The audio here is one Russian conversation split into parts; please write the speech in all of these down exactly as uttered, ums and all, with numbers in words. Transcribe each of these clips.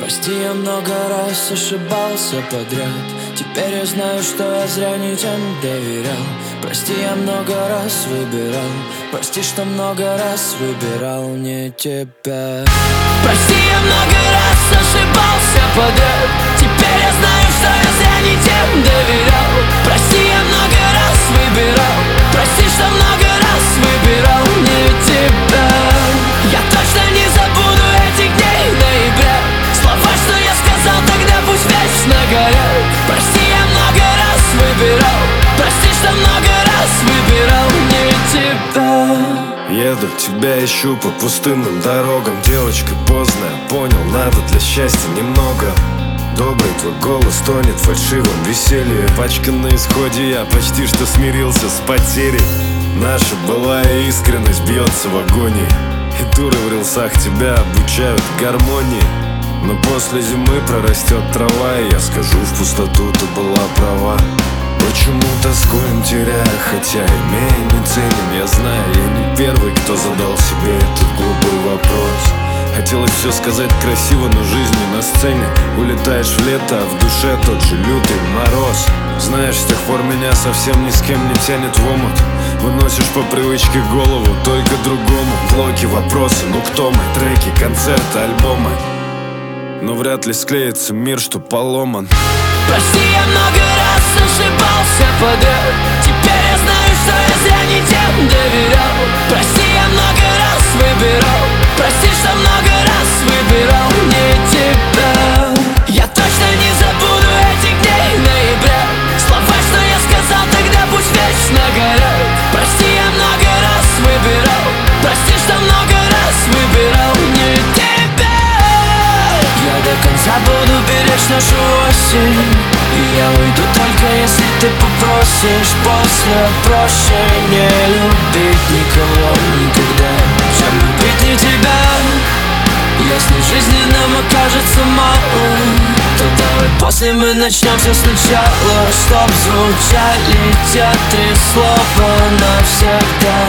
Прости, я много раз ошибался подряд. Теперь я знаю, что я зря не тем доверял. Прости, я много раз выбирал. Прости, что много раз выбирал не тебя. Прости, я много раз ошибался подряд. Теперь я знаю, что я зря не тем доверял. Прости, я много раз выбирал. Прости, что много раз выбирал не тебя. Я точно не забуду этих дней ноября. Слова, что я сказал тогда, пусть вечно горят. Прости, я много раз выбирал. Прости, что много раз выбирал не тебя. Еду, тебя ищу по пустынным дорогам. Девочка поздно, понял, надо для счастья немного. Добрый твой голос тонет в фальшивом веселье. Пачка на исходе, я почти что смирился с потерей. Наша былая искренность бьется в агонии. И дуры в рилсах тебя обучают гармонии. Но после зимы прорастет трава, и я скажу в пустоту, ты была права. Почему тоскуем, теряя, хотя имея не ценим? Я знаю, я не первый, кто задал себе этот глупый вопрос. Хотелось все сказать красиво, но жизнь не на сцене. Улетаешь в лето, а в душе тот же лютый мороз. Знаешь, с тех пор меня совсем ни с кем не тянет в омут. Выносишь по привычке голову только другому. Блоки, вопросы, ну кто мы? Треки, концерты, альбомы. Но вряд ли склеится мир, что поломан. Прости, я много раз ошибался подряд. Теперь я знаю, что я зря не тем доверял. Прости, я много раз выбирал. Прости, что много раз выбирал не тебя. Я точно не забуду этих дней ноября. Слова, что я сказал тогда, пусть вечно горят. Прости, я много раз выбирал. Прости, что много раз выбирал не тебя. Я до конца буду беречь нашу осень. И я уйду только если ты попросишь. После проще не любить никого никогда, чем любить не тебя. Если жизни нам окажется мало, то давай после мы начнем все сначала. Чтоб звучали те три слова навсегда.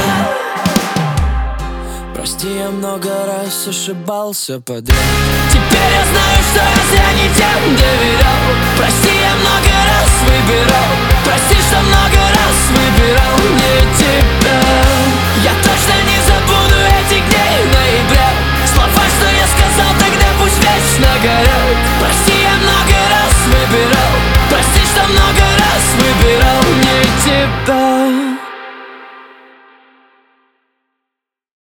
Прости, я много раз ошибался подряд. Теперь я знаю, что я зря не тем доверял. Прости, я много раз выбирал. Прости, что много раз выбирал не тебя. Я точно не